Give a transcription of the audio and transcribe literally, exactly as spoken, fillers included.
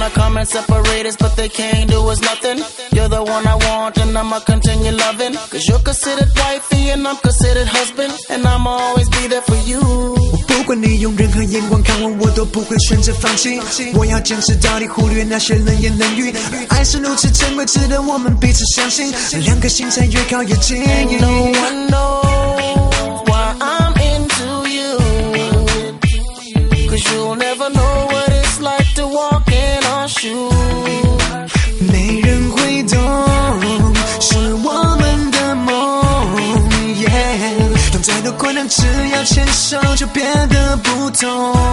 wanna come and separate us, but they can't do us nothing. You're the one I want and I'ma continue loving. Cause you're considered wifey and I'm considered husband, and I'ma always be there for you. 我不管你用任何眼光看我，我都不会选择放弃。我要坚持到底，忽略那些冷言冷语。爱是如此珍贵，值得我们彼此相信，两颗心才越靠越近。 And no one knows why I'm into you, cause you'll never know what it's like to walk in our shoes. 没人会懂，是我们的梦。Yeah, 用再多困难，只要牵手就变得不同。